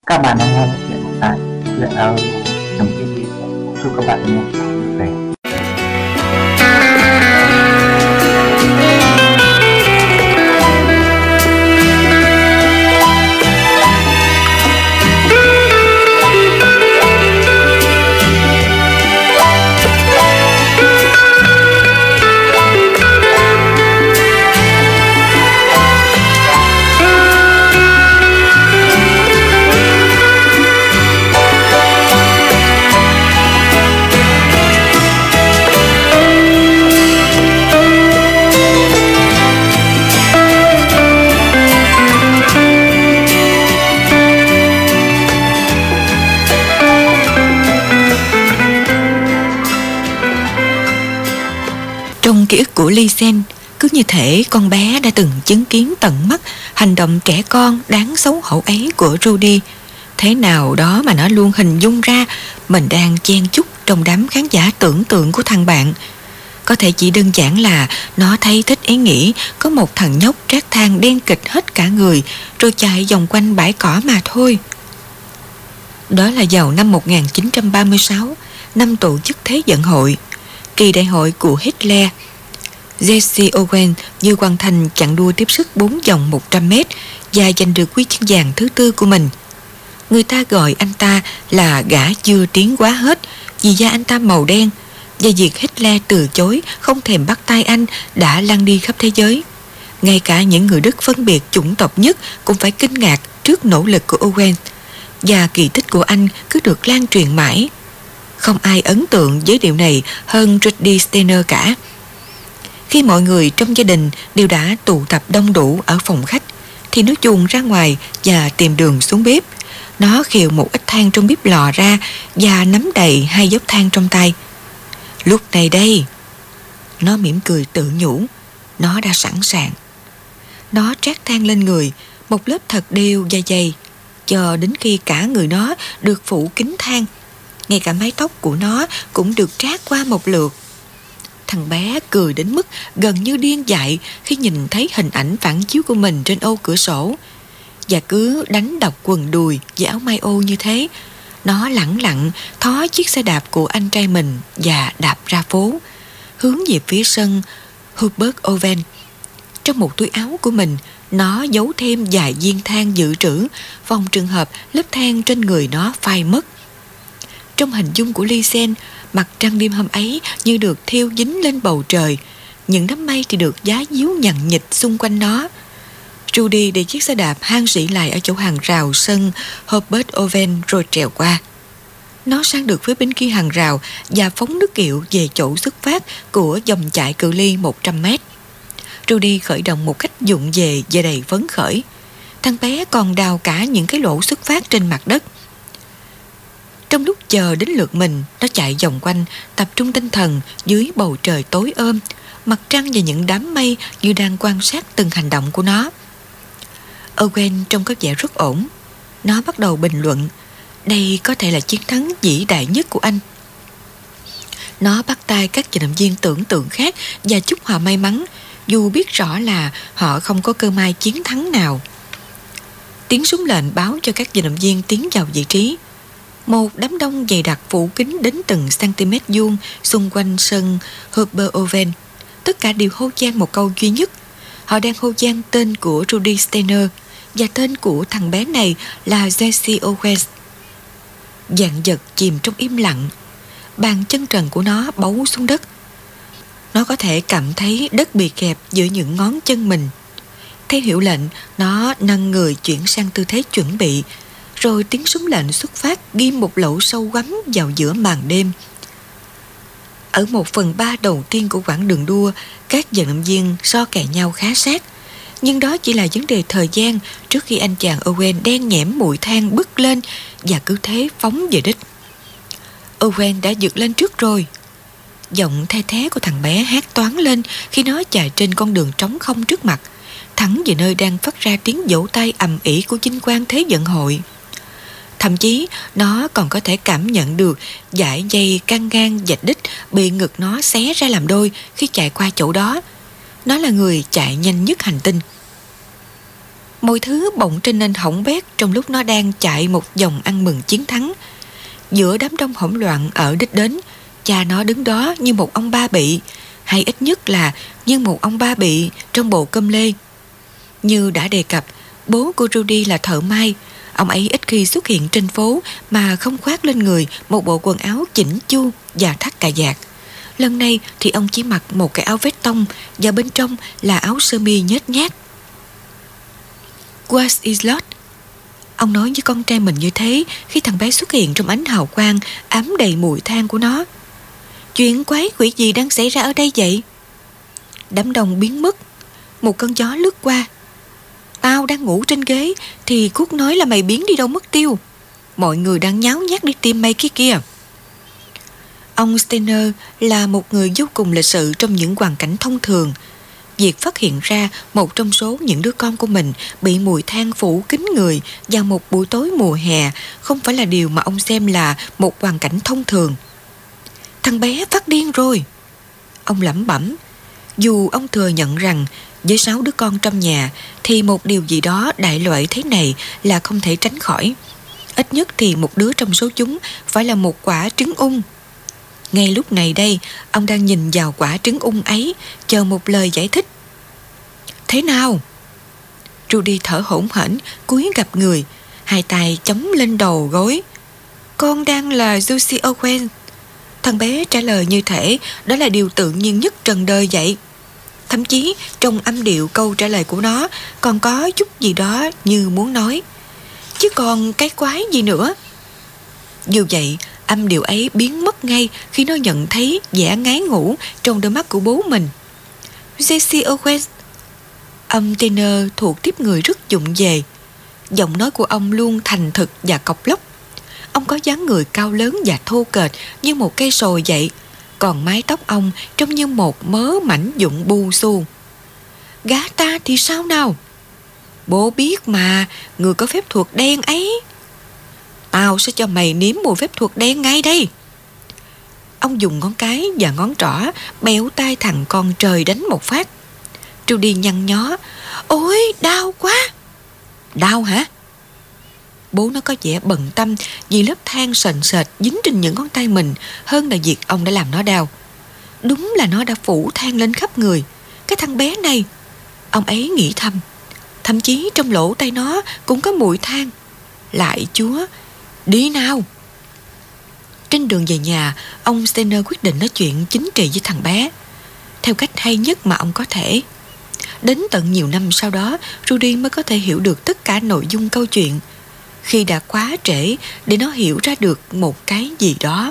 Các bạn đang nghe chuyện tại truyện audio.tv. Chúc các bạn nghe chuyện vui vẻ. Trong ký ức của Ly Sen, cứ như thể con bé đã từng chứng kiến tận mắt hành động trẻ con đáng xấu hổ ấy của Rudy. Thế nào đó mà nó luôn hình dung ra mình đang chen chúc trong đám khán giả tưởng tượng của thằng bạn. Có thể chỉ đơn giản là nó thấy thích ý nghĩ có một thằng nhóc trát than đen kịt hết cả người rồi chạy vòng quanh bãi cỏ mà thôi. Đó là vào năm 1936, năm tổ chức Thế vận hội, kỳ đại hội của Hitler. Jesse Owens vừa hoàn thành chặng đua tiếp sức 4 vòng 100m và giành được huy chương vàng thứ tư của mình. Người ta gọi anh ta là gã chưa tiến quá hết vì da anh ta màu đen, và việc Hitler từ chối không thèm bắt tay anh đã lan đi khắp thế giới. Ngay cả những người Đức phân biệt chủng tộc nhất cũng phải kinh ngạc trước nỗ lực của Owens, và kỳ tích của anh cứ được lan truyền mãi. Không ai ấn tượng với điều này hơn Rudy Steiner cả. Khi mọi người trong gia đình đều đã tụ tập đông đủ ở phòng khách, thì nó chuồn ra ngoài và tìm đường xuống bếp. Nó khều một ít than trong bếp lò ra và nắm đầy 2 dốc than trong tay. Lúc này đây, nó mỉm cười tự nhủ, nó đã sẵn sàng. Nó trát than lên người, một lớp thật đều và dày, cho đến khi cả người nó được phủ kín than. Ngay cả mái tóc của nó cũng được trát qua một lượt. Thằng bé cười đến mức gần như điên dại khi nhìn thấy hình ảnh phản chiếu của mình trên ô cửa sổ. Và cứ đánh đập quần đùi và áo may ô như thế, nó lẳng lặng thó chiếc xe đạp của anh trai mình và đạp ra phố, hướng về phía sân Hubert Owen. Trong một túi áo của mình, nó giấu thêm vài viên than dự trữ, phòng trường hợp lớp than trên người nó phai mất. Trong hình dung của Ly Sen, mặt trăng đêm hôm ấy như được thêu dính lên bầu trời, những đám mây thì được giá díu nhằng nhịt xung quanh nó. Rudy để chiếc xe đạp hang rỉ lại ở chỗ hàng rào sân Hubert Owen rồi trèo qua. Nó sang được phía bên kia hàng rào và phóng nước kiệu về chỗ xuất phát của dòng chạy cự ly 100m. Rudy khởi động một cách vụng về và đầy phấn khởi. Thằng bé còn đào cả những cái lỗ xuất phát trên mặt đất. Trong lúc chờ đến lượt mình, nó chạy vòng quanh, tập trung tinh thần dưới bầu trời tối ôm, mặt trăng và những đám mây như đang quan sát từng hành động của nó. Owen trông có vẻ rất ổn. Nó bắt đầu bình luận, đây có thể là chiến thắng vĩ đại nhất của anh. Nó bắt tay các vận động viên tưởng tượng khác và chúc họ may mắn, dù biết rõ là họ không có cơ may chiến thắng nào. Tiếng súng lệnh báo cho các vận động viên tiến vào vị trí. Một đám đông dày đặc phủ kín đến từng cm vuông xung quanh sân Hubert Owen. Tất cả đều hô vang một câu duy nhất. Họ đang hô vang tên của Rudy Steiner và tên của thằng bé này là Jesse Owens. Vạn vật chìm trong im lặng. Bàn chân trần của nó bấu xuống đất. Nó có thể cảm thấy đất bị kẹp giữa những ngón chân mình. Theo hiệu lệnh, nó nâng người chuyển sang tư thế chuẩn bị. Rồi tiếng súng lệnh xuất phát ghim một lỗ sâu quắm vào giữa màn đêm. Ở 1/3 đầu tiên của quãng đường đua, các vận động viên so kè nhau khá sát. Nhưng đó chỉ là vấn đề thời gian trước khi anh chàng Owen đen nhẽm mùi than bứt lên và cứ thế phóng về đích. Owen đã vượt lên trước rồi. Giọng the thé của thằng bé hát toáng lên khi nó chạy trên con đường trống không trước mặt, thẳng về nơi đang phát ra tiếng vỗ tay ầm ĩ của vinh quang Thế vận hội. Thậm chí nó còn có thể cảm nhận được dải dây căng ngang vạch đích bị ngực nó xé ra làm đôi khi chạy qua chỗ đó. Nó là người chạy nhanh nhất hành tinh. Mọi thứ bỗng trở nên hỏng bét trong lúc nó đang chạy một vòng ăn mừng chiến thắng. Giữa đám đông hỗn loạn ở đích đến, cha nó đứng đó như một ông ba bị, hay ít nhất là như một ông ba bị trong bộ cơm lê. Như đã đề cập, bố của Rudy là thợ may. Ông ấy ít khi xuất hiện trên phố mà không khoác lên người một bộ quần áo chỉnh chu và thắt cà vạt. Lần này thì ông chỉ mặc một cái áo vest tông và bên trong là áo sơ mi nhếch nhác. What is Lord? Ông nói với con trai mình như thế khi thằng bé xuất hiện trong ánh hào quang ám đầy mùi than của nó. Chuyện quái quỷ gì đang xảy ra ở đây vậy? Đám đông biến mất. Một cơn gió lướt qua. Tao đang ngủ trên ghế thì Cút nói là mày biến đi đâu mất tiêu. Mọi người đang nháo nhác đi tìm mày kia. Ông Steiner là một người vô cùng lịch sự trong những hoàn cảnh thông thường. Việc phát hiện ra một trong số những đứa con của mình bị mùi than phủ kín người vào một buổi tối mùa hè không phải là điều mà ông xem là một hoàn cảnh thông thường. Thằng bé phát điên rồi, ông lẩm bẩm. Dù ông thừa nhận rằng với 6 đứa con trong nhà thì một điều gì đó đại loại thế này là không thể tránh khỏi. Ít nhất thì một đứa trong số chúng phải là một quả trứng ung. Ngay lúc này đây, ông đang nhìn vào quả trứng ung ấy, chờ một lời giải thích. Thế nào? Rudy thở hổn hển, cúi gập người, hai tay chống lên đầu gối. Con đang là Josie Owen. Thằng bé trả lời như thể đó là điều tự nhiên nhất trần đời vậy. Thậm chí trong âm điệu câu trả lời của nó còn có chút gì đó như muốn nói. Chứ còn cái quái gì nữa? Dù vậy, âm điệu ấy biến mất ngay khi nó nhận thấy vẻ ngái ngủ trong đôi mắt của bố mình. Jessie Owens. Âm tenor thuộc tiếp người rất vụng về. Giọng nói của ông luôn thành thực và cộc lốc. Ông có dáng người cao lớn và thô kệch như một cây sồi vậy. Còn mái tóc ông trông như một mớ mảnh vụn bu xu. Gã ta thì sao nào? Bố biết mà, người có phép thuật đen ấy. Tao sẽ cho mày nếm mùi phép thuật đen ngay đây. Ông dùng ngón cái và ngón trỏ bèo tay thằng con trời đánh một phát. Trudy nhăn nhó. Ôi, đau quá. Đau hả? Bố nó có vẻ bận tâm vì lớp than sền sệt dính trên những ngón tay mình hơn là việc ông đã làm nó đau. Đúng là nó đã phủ than lên khắp người. Cái thằng bé này, ông ấy nghĩ thầm. Thậm chí trong lỗ tay nó cũng có mùi than. Lại Chúa, đi nào. Trên đường về nhà, ông Steiner quyết định nói chuyện chính trị với thằng bé theo cách hay nhất mà ông có thể. Đến tận nhiều năm sau đó, Rudy mới có thể hiểu được tất cả nội dung câu chuyện, khi đã quá trễ để nó hiểu ra được một cái gì đó.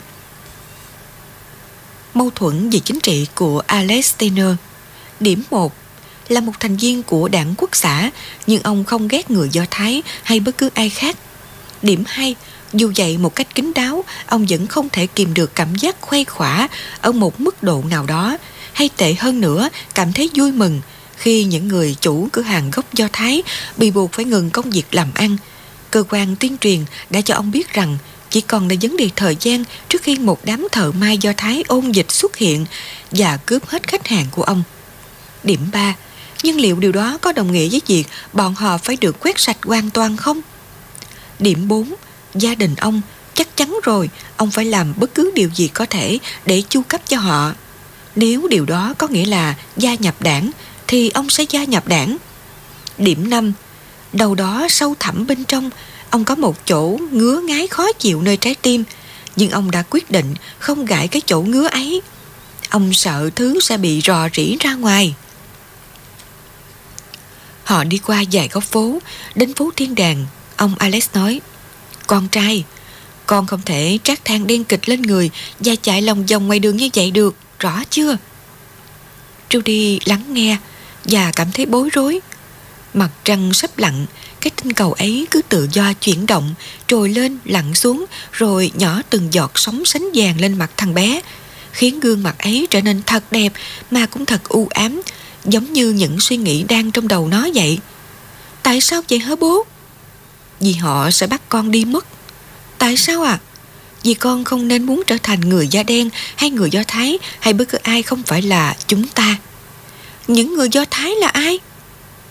Mâu thuẫn về chính trị của Alex Steiner. Điểm 1. Là một thành viên của đảng Quốc xã, nhưng ông không ghét người Do Thái hay bất cứ ai khác. Điểm 2. Dù vậy một cách kín đáo, ông vẫn không thể kìm được cảm giác khuây khỏa ở một mức độ nào đó, hay tệ hơn nữa, cảm thấy vui mừng khi những người chủ cửa hàng gốc Do Thái bị buộc phải ngừng công việc làm ăn. Cơ quan tuyên truyền đã cho ông biết rằng chỉ còn là vấn đề thời gian trước khi một đám thợ may Do Thái ôn dịch xuất hiện và cướp hết khách hàng của ông. Điểm 3. Nhưng liệu điều đó có đồng nghĩa với việc bọn họ phải được quét sạch hoàn toàn không? Điểm 4. Gia đình ông, chắc chắn rồi, ông phải làm bất cứ điều gì có thể để chu cấp cho họ. Nếu điều đó có nghĩa là gia nhập đảng, thì ông sẽ gia nhập đảng. Điểm 5. Đâu đó sâu thẳm bên trong, ông có một chỗ ngứa ngáy khó chịu nơi trái tim, nhưng ông đã quyết định không gãi cái chỗ ngứa ấy. Ông sợ thứ sẽ bị rò rỉ ra ngoài. Họ đi qua vài góc phố, đến phố Thiên Đàng. Ông Alex nói, con trai, con không thể trát than đen kịch lên người và chạy lòng vòng ngoài đường như vậy được, rõ chưa? Rudy lắng nghe và cảm thấy bối rối. Mặt trăng sắp lặn, cái tinh cầu ấy cứ tự do chuyển động, trồi lên lặn xuống, rồi nhỏ từng giọt sóng sánh vàng lên mặt thằng bé, khiến gương mặt ấy trở nên thật đẹp mà cũng thật u ám, giống như những suy nghĩ đang trong đầu nó vậy. Tại sao vậy hả bố? Vì họ sẽ bắt con đi mất. Tại sao ạ? Vì con không nên muốn trở thành người da đen hay người Do Thái hay bất cứ ai không phải là chúng ta. Những người Do Thái là ai?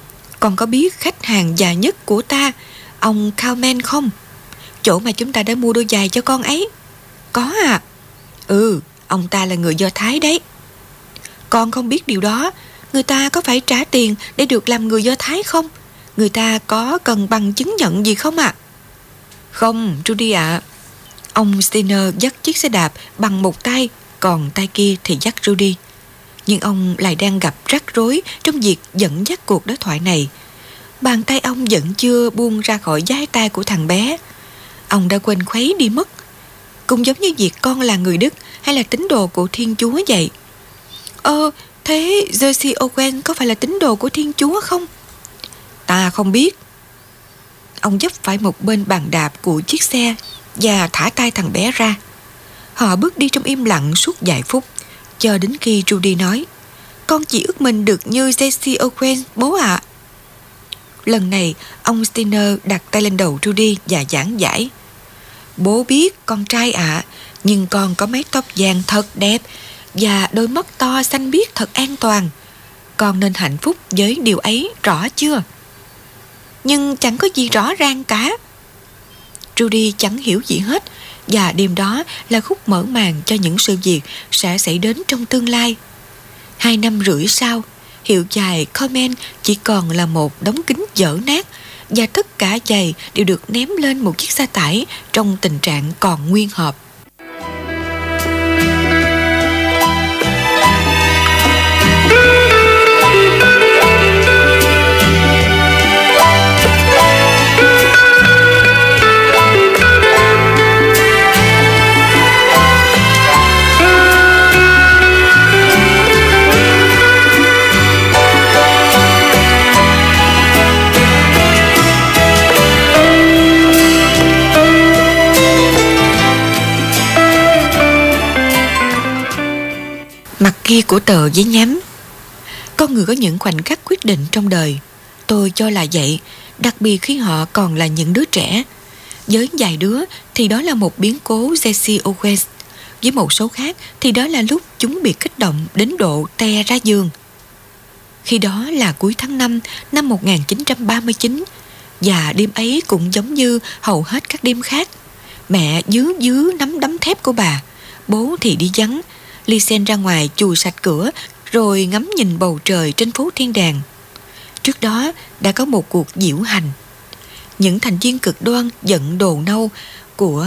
Con có biết khách hàng già nhất của ta, ông Cowman không? Chỗ mà chúng ta đã mua đôi giày cho con ấy. Có à? Ừ, ông ta là người Do Thái đấy. Con không biết điều đó. Người ta có phải trả tiền để được làm người Do Thái không? Người ta có cần bằng chứng nhận gì không ạ? Không, Trudy ạ. Ông Steiner dắt chiếc xe đạp bằng một tay, còn tay kia thì dắt Rudy. Nhưng ông lại đang gặp rắc rối trong việc dẫn dắt cuộc đối thoại này. Bàn tay ông vẫn chưa buông ra khỏi vai tay của thằng bé. Ông đã quên khuấy đi mất. Cũng giống như việc con là người Đức hay là tín đồ của Thiên Chúa vậy. Thế Jersey Owen có phải là tín đồ của Thiên Chúa không? Ta không biết. Ông dấp phải một bên bàn đạp của chiếc xe và thả tay thằng bé ra. Họ bước đi trong im lặng suốt vài phút, cho đến khi Rudy nói: Con chỉ ước mình được như Jersey Owen, bố ạ. Lần này ông Steiner đặt tay lên đầu Rudy và giảng giải: Bố biết con trai ạ, nhưng con có mái tóc vàng thật đẹp và đôi mắt to xanh biếc thật an toàn. Con nên hạnh phúc với điều ấy, rõ chưa? Nhưng chẳng có gì rõ ràng cả. Rudy chẳng hiểu gì hết, và đêm đó là khúc mở màn cho những sự việc sẽ xảy đến trong tương lai. 2 năm rưỡi sau, hiệu chài Coleman chỉ còn là một đống kính dở nát, và tất cả giày đều được ném lên một chiếc xe tải trong tình trạng còn nguyên hộp. Mặt kia của tờ giấy nhám. Con người có những khoảnh khắc quyết định trong đời. Tôi cho là vậy, đặc biệt khi họ còn là những đứa trẻ. Với vài đứa thì đó là một biến cố Jersey Owen. Với một số khác thì đó là lúc chúng bị kích động đến độ te ra giường. Khi đó là cuối tháng 5 năm 1939, và đêm ấy cũng giống như hầu hết các đêm khác. Mẹ dứ nắm đấm thép của bà, bố thì đi vắng. Lysen ra ngoài chùi sạch cửa rồi ngắm nhìn bầu trời trên phố Thiên Đàng. Trước đó đã có một cuộc diễu hành. Những thành viên cực đoan giận đồ nâu của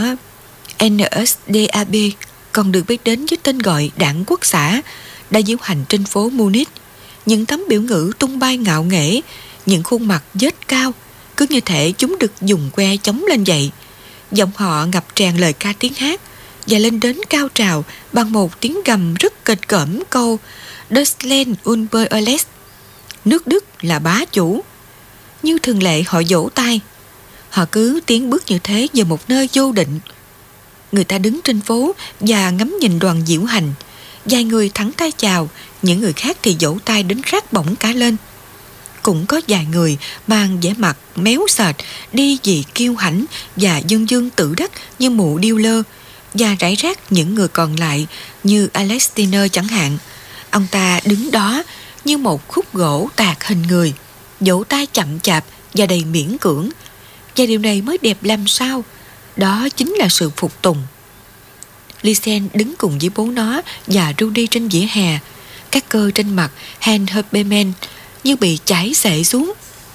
NSDAP, còn được biết đến với tên gọi Đảng Quốc xã, đã diễu hành trên phố Munich. Những tấm biểu ngữ tung bay ngạo nghễ, những khuôn mặt vết cao, cứ như thể chúng được dùng que chống lên vậy. Giọng họ ngập tràn lời ca tiếng hát và lên đến cao trào bằng một tiếng gầm rất kịch cỡm câu Deutschland über alles, nước Đức là bá chủ. Như thường lệ họ vỗ tay. Họ cứ tiến bước như thế về một nơi vô định. Người ta đứng trên phố và ngắm nhìn đoàn diễu hành. Vài người thẳng tay chào, những người khác thì vỗ tay đến rát bỏng cả lên. Cũng có vài người mang vẻ mặt méo sệt, đi vì kiêu hãnh và dương dương tự đắc như mụ điêu lơ. Và rải rác những người còn lại như Alex Steiner chẳng hạn. Ông ta đứng đó như một khúc gỗ tạc hình người, vỗ tay chậm chạp và đầy miễn cưỡng. Và điều này mới đẹp làm sao. Đó chính là sự phục tùng. Lysen đứng cùng với bố nó và Rudy trên vỉa hè. Các cơ trên mặt Hans Herbermann như bị chảy xệ xuống.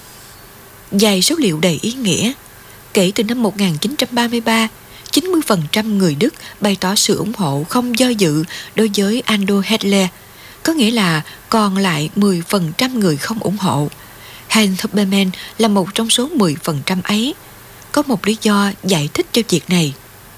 Vài số liệu đầy ý nghĩa. Kể từ năm 1933, 90% người Đức bày tỏ sự ủng hộ không do dự đối với Adolf Hitler, có nghĩa là còn lại 10% người không ủng hộ. Hans Herbermann là một trong số 10% ấy. Có một lý do giải thích cho việc này.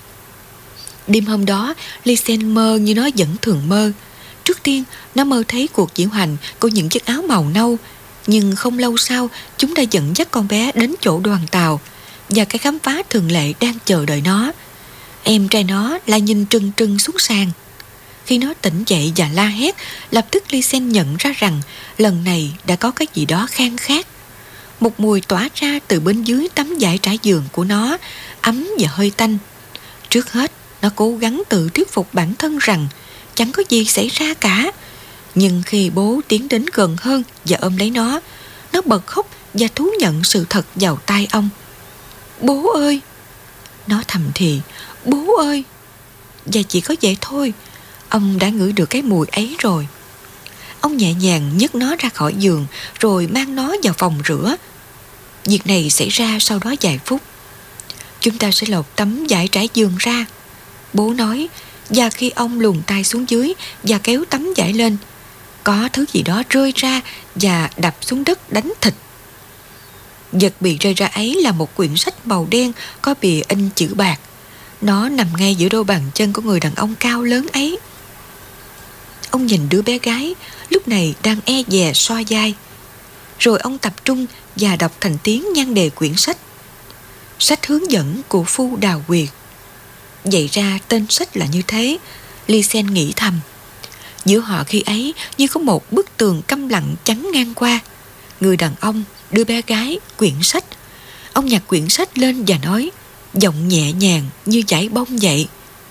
Đêm hôm đó, Lysen mơ như nó vẫn thường mơ. Trước tiên, nó mơ thấy cuộc diễu hành của những chiếc áo màu nâu, nhưng không lâu sau, chúng đã dẫn dắt con bé đến chỗ đoàn tàu, và cái khám phá thường lệ đang chờ đợi nó. Em trai nó lại nhìn trừng trừng xuống sàn. Khi nó tỉnh dậy và la hét, lập tức Lysen nhận ra rằng lần này đã có cái gì đó khan khác. Một mùi tỏa ra từ bên dưới tấm vải trải giường của nó, ấm và hơi tanh. Trước hết, nó cố gắng tự thuyết phục bản thân rằng chẳng có gì xảy ra cả. Nhưng khi bố tiến đến gần hơn và ôm lấy nó bật khóc và thú nhận sự thật vào tai ông. Bố ơi! Nó thầm thì, bố ơi! Và chỉ có vậy thôi, ông đã ngửi được cái mùi ấy rồi. Ông nhẹ nhàng nhấc nó ra khỏi giường rồi mang nó vào phòng rửa. Việc này xảy ra sau đó vài phút. Chúng ta sẽ lột tấm vải trải giường ra, bố nói. Và khi ông luồn tay xuống dưới và kéo tấm vải lên, có thứ gì đó rơi ra và đập xuống đất đánh thịt. Vật bị rơi ra ấy là một quyển sách màu đen có bìa in chữ bạc. Nó nằm ngay giữa đôi bàn chân của người đàn ông cao lớn ấy. Ông nhìn đứa bé gái lúc này đang e dè xoa vai. Rồi ông tập trung và đọc thành tiếng nhan đề quyển sách. Sách hướng dẫn của Phu Đào Quyệt. Vậy ra tên sách là như thế, Lysen nghĩ thầm. Giữa họ khi ấy như có một bức tường câm lặng chắn ngang qua. Người đàn ông, đứa bé gái, quyển sách. Ông nhặt quyển sách lên và nói, giọng nhẹ nhàng như dải bông vậy.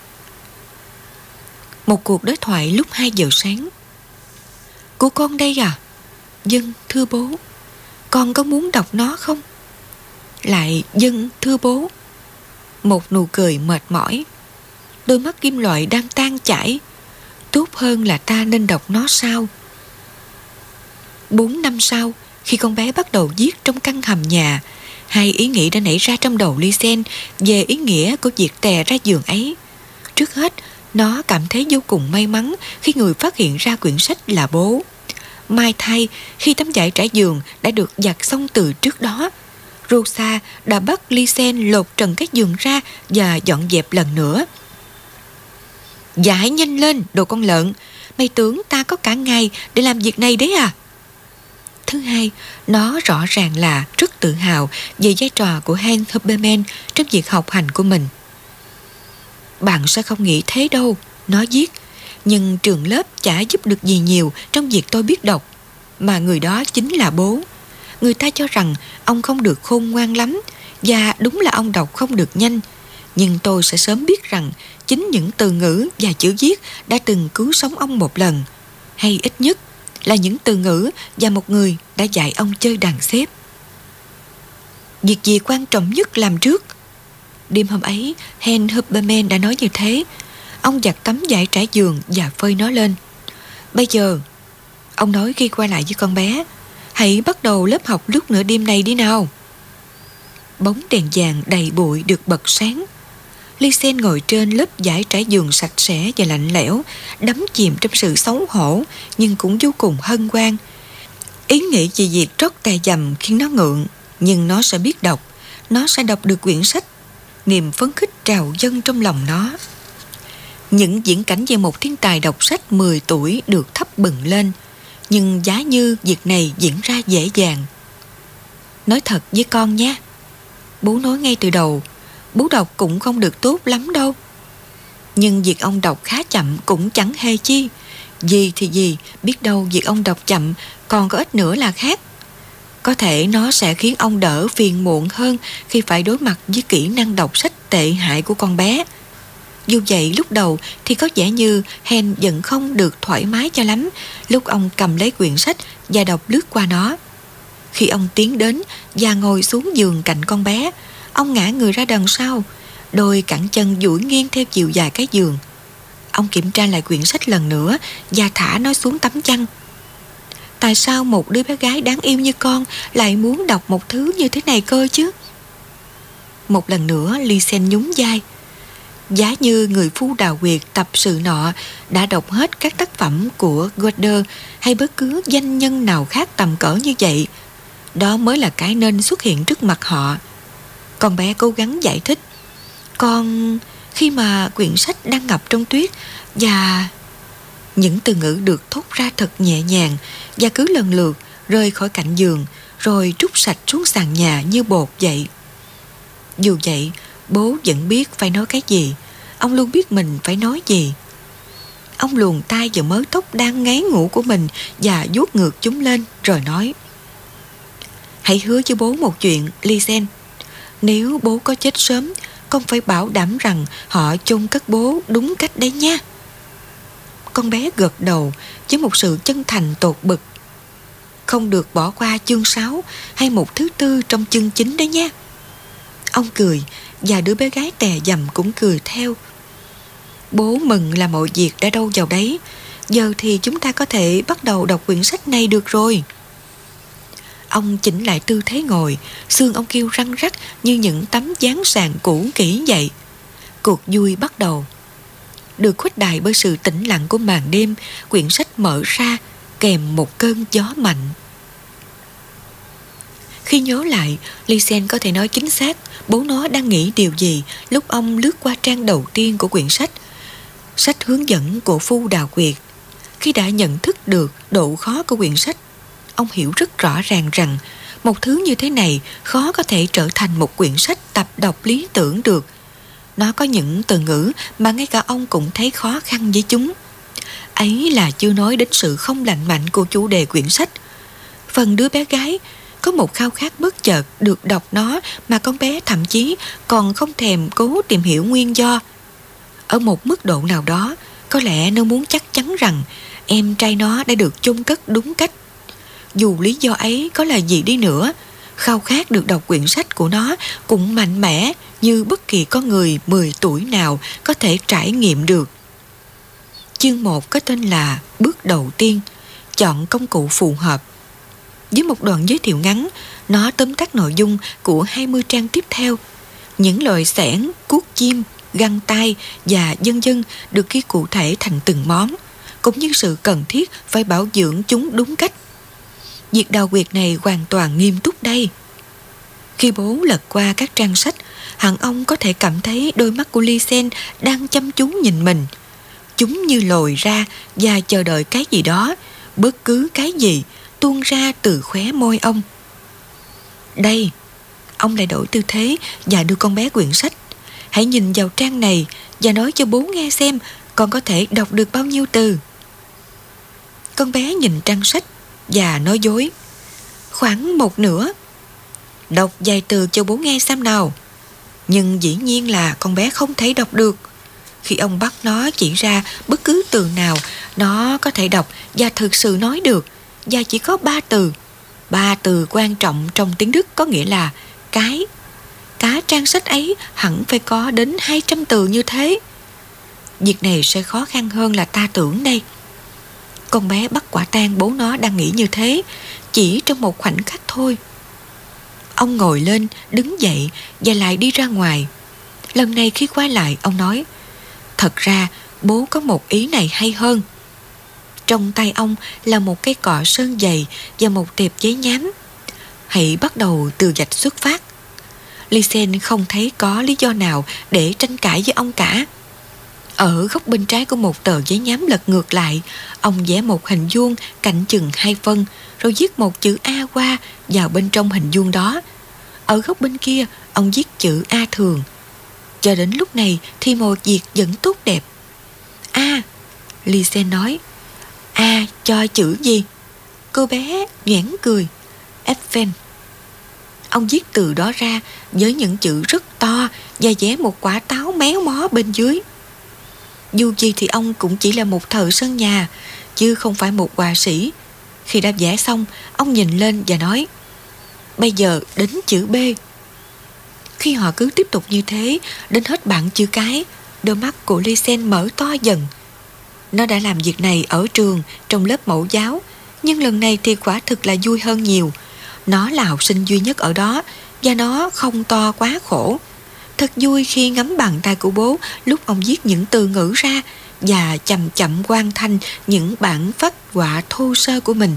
Một cuộc đối thoại lúc 2 giờ sáng. Của con đây à? Vâng, thưa bố. Con có muốn đọc nó không? Lại vâng, thưa bố. Một nụ cười mệt mỏi. Đôi mắt kim loại đang tan chảy. Tốt hơn là ta nên đọc nó sao? 4 năm sau, khi con bé bắt đầu viết trong căn hầm nhà, 2 ý nghĩ đã nảy ra trong đầu Lysen về ý nghĩa của việc tè ra giường ấy. Trước hết, nó cảm thấy vô cùng may mắn khi người phát hiện ra quyển sách là bố. May thay, khi tấm vải trải giường đã được giặt xong từ trước đó, Rosa đã bắt Lysen lột trần cái giường ra và dọn dẹp lần nữa. Dạ hãy nhanh lên, đồ con lợn. Mày tưởng ta có cả ngày để làm việc này đấy à? Thứ hai, nó rõ ràng là rất tự hào về vai trò của Hans Huberman trong việc học hành của mình. Bạn sẽ không nghĩ thế đâu, nó viết. Nhưng trường lớp chả giúp được gì nhiều trong việc tôi biết đọc. Mà người đó chính là bố. Người ta cho rằng ông không được khôn ngoan lắm. Và đúng là ông đọc không được nhanh. Nhưng tôi sẽ sớm biết rằng chính những từ ngữ và chữ viết đã từng cứu sống ông một lần. Hay ít nhất là những từ ngữ và một người đã dạy ông chơi đàn xếp. Việc gì quan trọng nhất làm trước? Đêm hôm ấy, Hans Huberman đã nói như thế. Ông giặt tấm vải trải giường và phơi nó lên. Bây giờ, ông nói khi quay lại với con bé, hãy bắt đầu lớp học lúc nửa đêm này đi nào. Bóng đèn vàng đầy bụi được bật sáng. Lysen ngồi trên lớp vải trải giường sạch sẽ và lạnh lẽo, đắm chìm trong sự xấu hổ nhưng cũng vô cùng hân hoan. Ý nghĩ về việc trót tè dầm khiến nó ngượng, nhưng nó sẽ biết đọc. Nó sẽ đọc được quyển sách. Niềm phấn khích trào dâng trong lòng nó. Những diễn cảnh về một thiên tài đọc sách 10 tuổi được thắp bừng lên, nhưng giá như việc này diễn ra dễ dàng. Nói thật với con nhé, bố nói ngay từ đầu, bố đọc cũng không được tốt lắm đâu. Nhưng việc ông đọc khá chậm cũng chẳng hề chi. Gì thì gì, biết đâu việc ông đọc chậm còn có ít nữa là khác. Có thể nó sẽ khiến ông đỡ phiền muộn hơn khi phải đối mặt với kỹ năng đọc sách tệ hại của con bé. Dù vậy lúc đầu thì có vẻ như Hen vẫn không được thoải mái cho lắm lúc ông cầm lấy quyển sách và đọc lướt qua nó. Khi ông tiến đến và ngồi xuống giường cạnh con bé, ông ngã người ra đằng sau, đôi cẳng chân duỗi nghiêng theo chiều dài cái giường. Ông kiểm tra lại quyển sách lần nữa và thả nó xuống tấm chăn. Tại sao một đứa bé gái đáng yêu như con lại muốn đọc một thứ như thế này cơ chứ? Một lần nữa Lysen nhún vai. Giá như người Phu Đào Quyệt tập sự nọ đã đọc hết các tác phẩm của Goethe hay bất cứ danh nhân nào khác tầm cỡ như vậy, đó mới là cái nên xuất hiện trước mặt họ. Con bé cố gắng giải thích. Khi mà quyển sách đang ngập trong tuyết và... Những từ ngữ được thốt ra thật nhẹ nhàng và cứ lần lượt rơi khỏi cạnh giường rồi trút sạch xuống sàn nhà như bột vậy. Dù vậy, bố vẫn biết phải nói cái gì. Ông luôn biết mình phải nói gì. Ông luồn tay vào mớ tóc đang ngáy ngủ của mình và vuốt ngược chúng lên rồi nói: Hãy hứa với bố một chuyện, Lysen. Nếu bố có chết sớm, con phải bảo đảm rằng họ chôn cất bố đúng cách đấy nha. Con bé gật đầu với một sự chân thành tột bực. không được bỏ qua chương 6 hay một thứ tư trong chương 9 đấy nha. Ông cười và đứa bé gái tè dầm cũng cười theo. Bố mừng là mọi việc đã đâu vào đấy. Giờ thì chúng ta có thể bắt đầu đọc quyển sách này được rồi. Ông chỉnh lại tư thế ngồi, xương ông kêu răng rắc như những tấm dán sàn cũ kỹ vậy. Cuộc vui bắt đầu. Được khuếch đại bởi sự tĩnh lặng của màn đêm, quyển sách mở ra kèm một cơn gió mạnh. Khi nhớ lại, Lysen có thể nói chính xác bố nó đang nghĩ điều gì lúc ông lướt qua trang đầu tiên của quyển sách, sách hướng dẫn của Phu Đào Quyệt. Khi đã nhận thức được độ khó của quyển sách, ông hiểu rất rõ ràng rằng một thứ như thế này khó có thể trở thành một quyển sách tập đọc lý tưởng được. Nó có những từ ngữ mà ngay cả ông cũng thấy khó khăn với chúng. Ấy là chưa nói đến sự không lành mạnh của chủ đề quyển sách. Phần đứa bé gái có một khao khát bất chợt được đọc nó mà con bé thậm chí còn không thèm cố tìm hiểu nguyên do. Ở một mức độ nào đó, có lẽ nó muốn chắc chắn rằng em trai nó đã được chôn cất đúng cách. Dù lý do ấy có là gì đi nữa, khao khát được đọc quyển sách của nó cũng mạnh mẽ như bất kỳ con người 10 tuổi nào có thể trải nghiệm được. Chương 1 có tên là Bước đầu tiên, chọn công cụ phù hợp. Với một đoạn giới thiệu ngắn, nó tóm tắt nội dung của 20 trang tiếp theo. Những lời xẻng, cuốc chim, găng tay và vân vân được ghi cụ thể thành từng món, cũng như sự cần thiết phải bảo dưỡng chúng đúng cách. Việc đào quyệt này hoàn toàn nghiêm túc đây. Khi bố lật qua các trang sách, hẳn ông có thể cảm thấy đôi mắt của Lysen đang chăm chú nhìn mình. Chúng như lồi ra và chờ đợi cái gì đó, bất cứ cái gì, tuôn ra từ khóe môi ông. Đây, ông lại đổi tư thế và đưa con bé quyển sách. Hãy nhìn vào trang này và nói cho bố nghe xem con có thể đọc được bao nhiêu từ. Con bé nhìn trang sách và nói dối. Khoảng một nửa. Đọc vài từ cho bố nghe xem nào. Nhưng dĩ nhiên là con bé không thể đọc được. Khi ông bắt nó chỉ ra bất cứ từ nào nó có thể đọc và thực sự nói được, và chỉ có 3 từ. 3 từ quan trọng trong tiếng Đức có nghĩa là cái. Cả trang sách ấy hẳn phải có đến 200 từ như thế. Việc này sẽ khó khăn hơn là ta tưởng đây. Con bé bắt quả tang bố nó đang nghĩ như thế, chỉ trong một khoảnh khắc thôi. Ông ngồi lên, đứng dậy và lại đi ra ngoài. Lần này khi quay lại, ông nói: thật ra bố có một ý này hay hơn. Trong tay ông là một cây cọ sơn dày và một tệp giấy nhám. Hãy bắt đầu từ vạch xuất phát. Lysen không thấy có lý do nào để tranh cãi với ông cả. Ở góc bên trái của một tờ giấy nhám lật ngược lại, ông vẽ một hình vuông cạnh chừng 2 phân, rồi viết một chữ A qua vào bên trong hình vuông đó. Ở góc bên kia, ông viết chữ A thường. Cho đến lúc này thì mọi việc vẫn tốt đẹp. A, Lysen nói. A cho chữ gì? Cô bé nhoẻn cười. Eiffel. Ông viết từ đó ra với những chữ rất to và vẽ một quả táo méo mó bên dưới. Dù gì thì ông cũng chỉ là một thợ sơn nhà, chứ không phải một họa sĩ. Khi đã vẽ xong, ông nhìn lên và nói: bây giờ đến chữ B. Khi họ cứ tiếp tục như thế đến hết bảng chữ cái, đôi mắt của Lysen mở to dần. Nó đã làm việc này ở trường trong lớp mẫu giáo, nhưng lần này thì quả thực là vui hơn nhiều. Nó là học sinh duy nhất ở đó và nó không to quá khổ. Thật vui khi ngắm bàn tay của bố lúc ông viết những từ ngữ ra và chậm chậm hoàn thành những bản phác họa thô sơ của mình.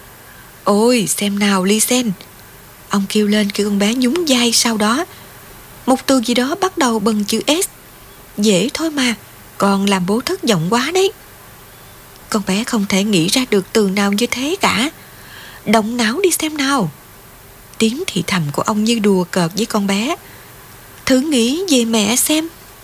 Ôi, xem nào Lysen, ông kêu lên khi con bé nhún vai sau đó. Một từ gì đó bắt đầu bằng chữ S. Dễ thôi mà, còn làm bố thất vọng quá đấy. Con bé không thể nghĩ ra được từ nào như thế cả. Động não đi xem nào. Tiếng thì thầm của ông như đùa cợt với con bé. Thử nghĩ về mẹ xem.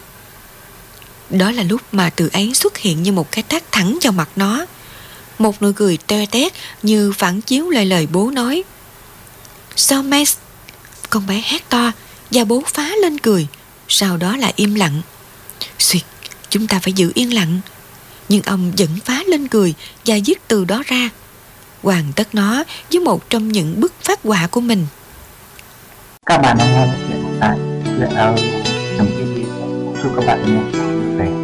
Đó là lúc mà từ ấy xuất hiện như một cái tát thẳng vào mặt nó. Một nụ cười toe tét như phản chiếu lại lời bố nói. Sommes. Con bé hét to và bố phá lên cười. Sau đó là im lặng. Xuyệt, chúng ta phải giữ yên lặng. Nhưng ông vẫn phá lên cười và viết từ đó ra. hoàn tất nó với một trong những bức phác họa của mình. Các bạn đang nghe chuyện tại Chuyện Audio Nằm Im Đi. Chúc các bạn nghe vui vẻ.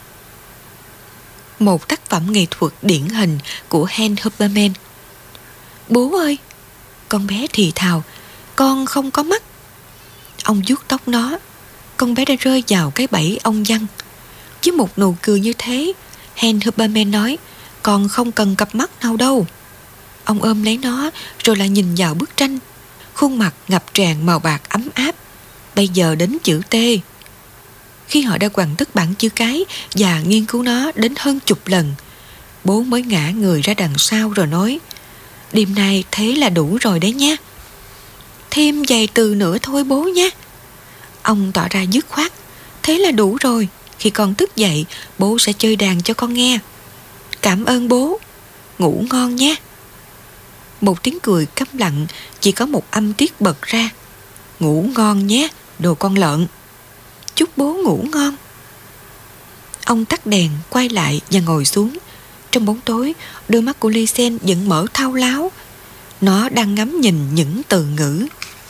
Một tác phẩm nghệ thuật điển hình của Hans Huberman. Bố ơi, con bé thì thào, con không có mắt. Ông vuốt tóc nó. Con bé đã rơi vào cái bẫy ông giăng. Với một nụ cười như thế, Hans Huberman nói, con không cần cặp mắt nào đâu. Ông ôm lấy nó rồi lại nhìn vào bức tranh. Khuôn mặt ngập tràn màu bạc ấm áp. Bây giờ đến chữ T. Khi họ đã hoàn tất bản chữ cái và nghiên cứu nó đến hơn chục lần, bố mới ngã người ra đằng sau rồi nói, đêm nay thế là đủ rồi đấy nha. Thêm vài từ nữa thôi bố nha. Ông tỏ ra dứt khoát. Thế là đủ rồi. Khi con thức dậy, bố sẽ chơi đàn cho con nghe. Cảm ơn bố. Ngủ ngon nhé. Một tiếng cười câm lặng, chỉ có một âm tiết bật ra. Ngủ ngon nhé, đồ con lợn. Chúc bố ngủ ngon. Ông tắt đèn, quay lại và ngồi xuống. Trong bóng tối, đôi mắt của Lysen vẫn mở thao láo. Nó đang ngắm nhìn những từ ngữ.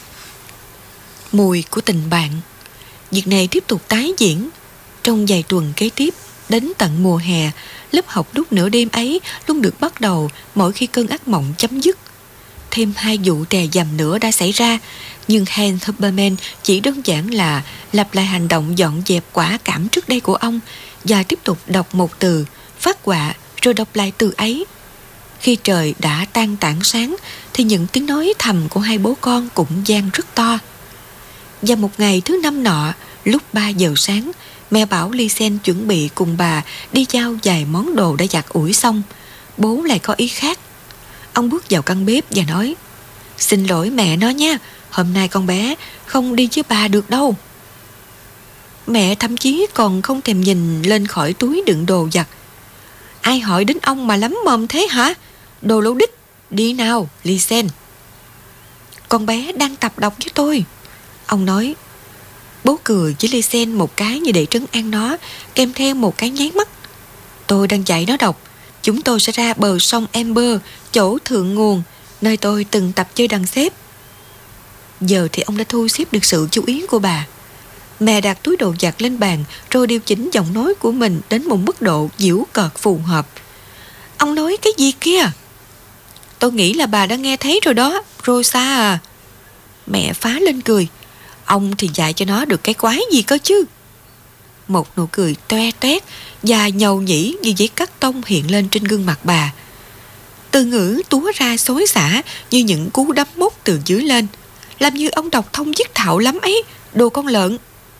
Mùi của tình bạn. Việc này tiếp tục tái diễn. Trong vài tuần kế tiếp, đến tận mùa hè, lớp học lúc nửa đêm ấy luôn được bắt đầu mỗi khi cơn ác mộng chấm dứt. Thêm 2 vụ tè dầm nữa đã xảy ra, nhưng Hans Huberman chỉ đơn giản là lặp lại hành động dọn dẹp quả cảm trước đây của ông và tiếp tục đọc một từ, phát họa rồi đọc lại từ ấy. Khi trời đã tan tảng sáng thì những tiếng nói thầm của hai bố con cũng vang rất to. Và một ngày thứ năm nọ, lúc 3 giờ sáng, mẹ bảo Lysen chuẩn bị cùng bà đi giao vài món đồ đã giặt ủi xong. Bố lại có ý khác. Ông bước vào căn bếp và nói, xin lỗi mẹ nó nha, hôm nay con bé không đi với bà được đâu. Mẹ thậm chí còn không thèm nhìn lên khỏi túi đựng đồ giặt. Ai hỏi đến ông mà lắm mồm thế hả? Đồ lô đích, đi nào, Lysen. Con bé đang tập đọc với tôi. Ông nói. Bố cười với Lysen một cái như để trấn an nó, kèm theo một cái nháy mắt. Tôi đang dạy nó đọc. Chúng tôi sẽ ra bờ sông Amber, chỗ thượng nguồn, nơi tôi từng tập chơi đàn xếp. Giờ thì ông đã thu xếp được sự chú ý của bà. Mẹ đặt túi đồ giặt lên bàn rồi điều chỉnh giọng nói của mình đến một mức độ giễu cợt phù hợp. Ông nói cái gì kia? Tôi nghĩ là bà đã nghe thấy rồi đó, Rosa à. Mẹ phá lên cười. Ông thì dạy cho nó được cái quái gì cơ chứ? Một nụ cười toe toét và nhầu nhĩ như giấy cắt tông hiện lên trên gương mặt bà. Từ ngữ túa ra xối xả như những cú đấm móc từ dưới lên, làm như ông đọc thông viết thạo lắm ấy, đồ con lợn.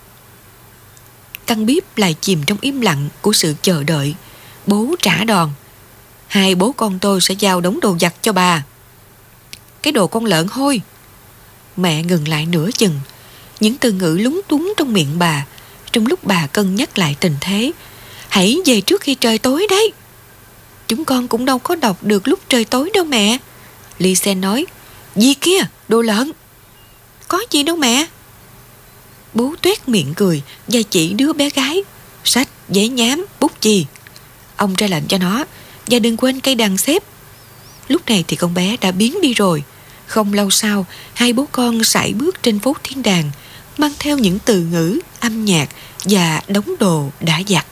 Căn bếp lại chìm trong im lặng của sự chờ đợi. Bố trả đòn. Hai bố con tôi sẽ giao đống đồ giặt cho bà. Cái đồ con lợn hôi. Mẹ ngừng lại nửa chừng. Những từ ngữ lúng túng trong miệng bà trong lúc bà cân nhắc lại tình thế. Hãy về trước khi trời tối đấy. Chúng con cũng đâu có đọc được lúc trời tối đâu mẹ. Lysen nói. Gì kia, đồ lợn. Có gì đâu mẹ. Bố tuét miệng cười và chỉ đứa bé gái. Sách, giấy nhám, bút chì. Ông ra lệnh cho nó. Và đừng quên cây đàn xếp. Lúc này thì con bé đã biến đi rồi. Không lâu sau, hai bố con sải bước trên phố thiên đàng, mang theo những từ ngữ, âm nhạc và đống đồ đã giặt.